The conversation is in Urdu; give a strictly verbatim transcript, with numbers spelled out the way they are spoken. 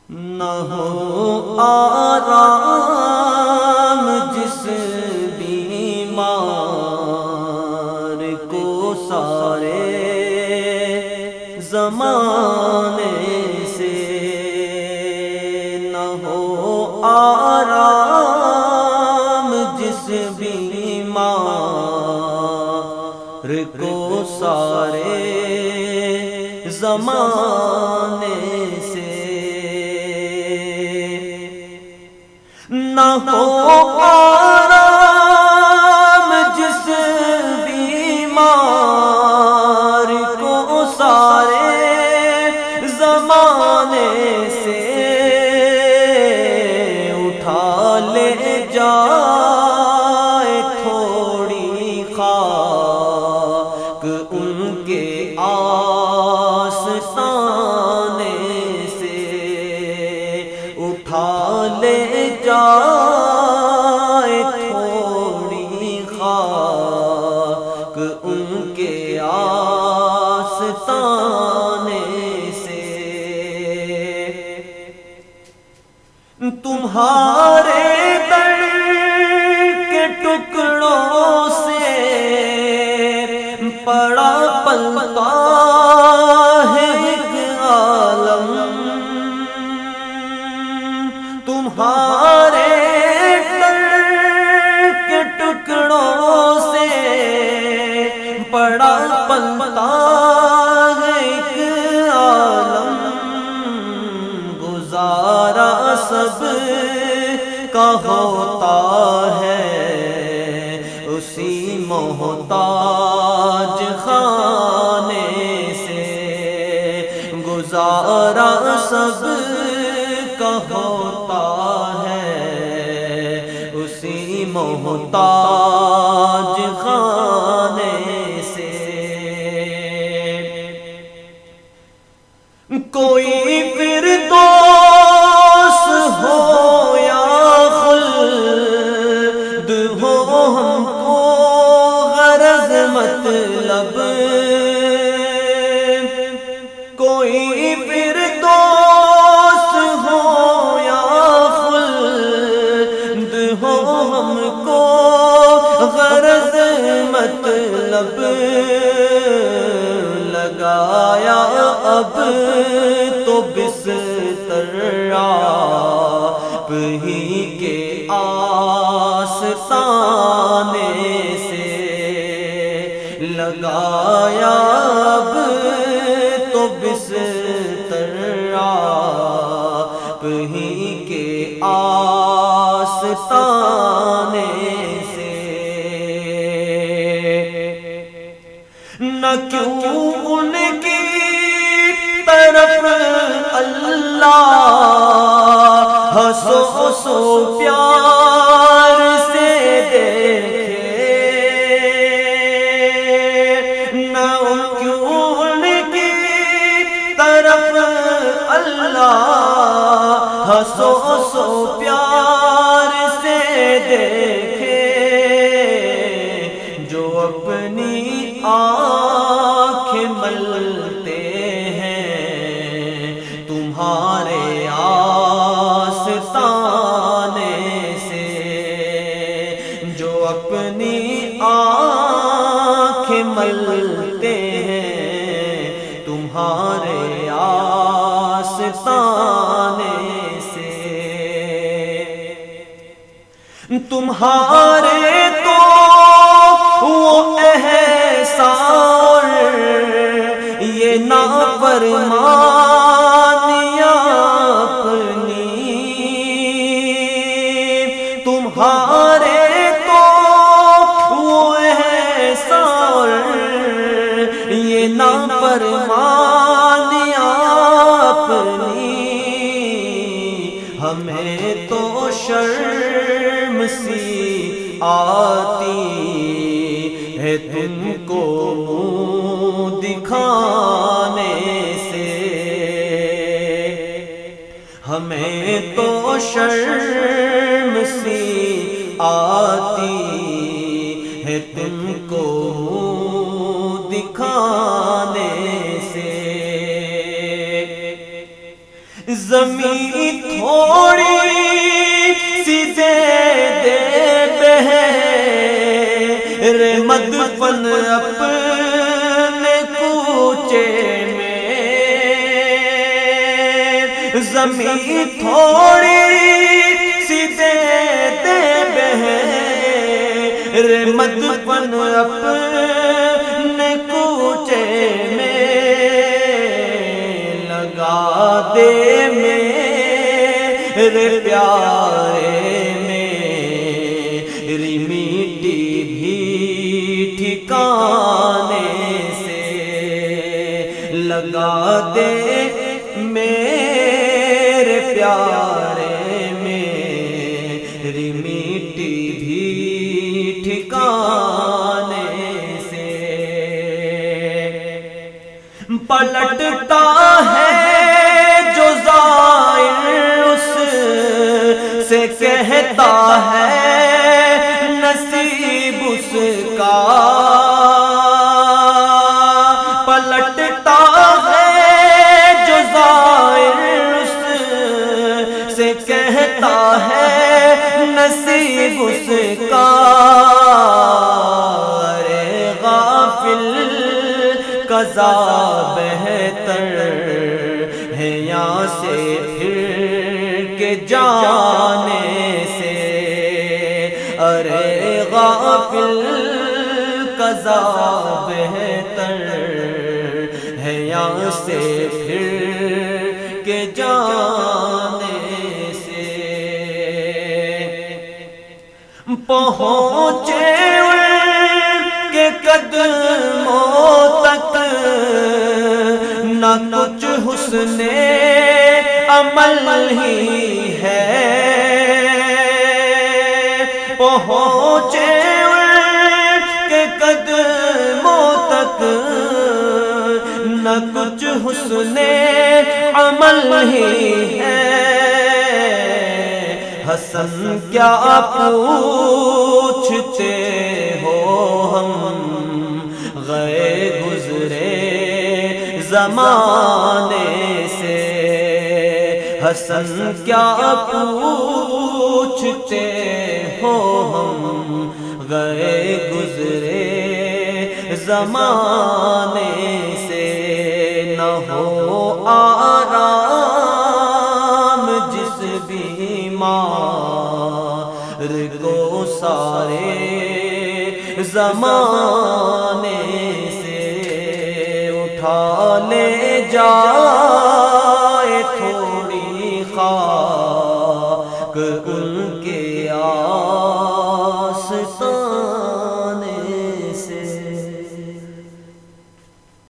نہ ہو آرام جس بیمار کو سارے زمانے سے، نہ ہو آرام جس بیمار کو سارے زمانے سے، نہ ہو آرام جس بیمار کو سارے زمانے سے، اٹھا لے جائے تھوڑی خاک ان کے آستانے سے، اٹھا لے جائے تھوڑی خاک ان کے آستانے سے، تمہارے در کے ٹکڑوں سے پڑا پلتا ہے ایک عالم، تمہارے در کے ٹکڑوں سے پڑا پلتا ہے ایک عالم، گزارا سب کا ہوتا ہے اسی محتاج خانے سے، گزارا سب کا ہوتا ہے اسی محتاج خانے سے، کوئی فردوس ہو یا خلد ہو ہم کو غرض مطلب، کوئی فردوس ہو یا خلد ہو ہم کو غرض مطلب، لگایا اب تو بستر آپ ہی کے آستانے سے، لگایا اب تو بستر آپ ہی کے آستانے سے، نہ کیوں ان کی طرف اللہ ہنسو سو پیار سے دیکھے، نہ کیوں ان کی طرف اللہ ہنسو سو پیار سے دیکھے، جو اپنی آنکھیں ملتے ہیں تمہارے آستانے سے، جو اپنی آنکھیں ملتے ہیں تمہارے آستانے سے، تمہارے تو وہ احسان یہ نافرمانیاں اپنی، تمہارے تو وہ احسان یہ نافرمانیاں اپنی، ہمیں تو شرم سی آتی ہے تم کو منہ دکھانے سے، ہمیں تو شرم سی آتی ہے تم کو منہ دکھانے سے، زمین تھوڑی سی دے دے بہر مدفن اپنے کوچے میں، زمین تھوڑی سی دے دے بہر مدفن اپنے کوچے میں، لگا دے میرے پیارے میری مٹی بھی ٹھکانے سے، لگا دے میرے پیارے میری مٹی بھی ٹھکانے سے، پلٹتا ہے جو زائر اس سے کہتا ہے نصیب اس کا، پلٹتا ہے جو زائر اس سے کہتا ہے نصیب اس کا، ارے غافل قضا بہتر ہے یہاں سے پھر کے جانے سے، ارے غافل قضا بہتر ہے یہاں سے پھر کے جانے سے، پہنچے ان کے قدموں تک نہ کچھ حسن عمل ہی ہے، پہنچے ان کے قدموں تک نہ کچھ حسن عمل ہی ہے، حسن کیا پوچھتے ہو ہم گئے گزرے زمانے سے، حسن کیا پوچھتے ہو ہم گئے گزرے زمانے سے، نہ ہو آرام جس بیمار کو سارے زمانے سے، اٹھا لے جائے تھوڑی خاک ان کے آ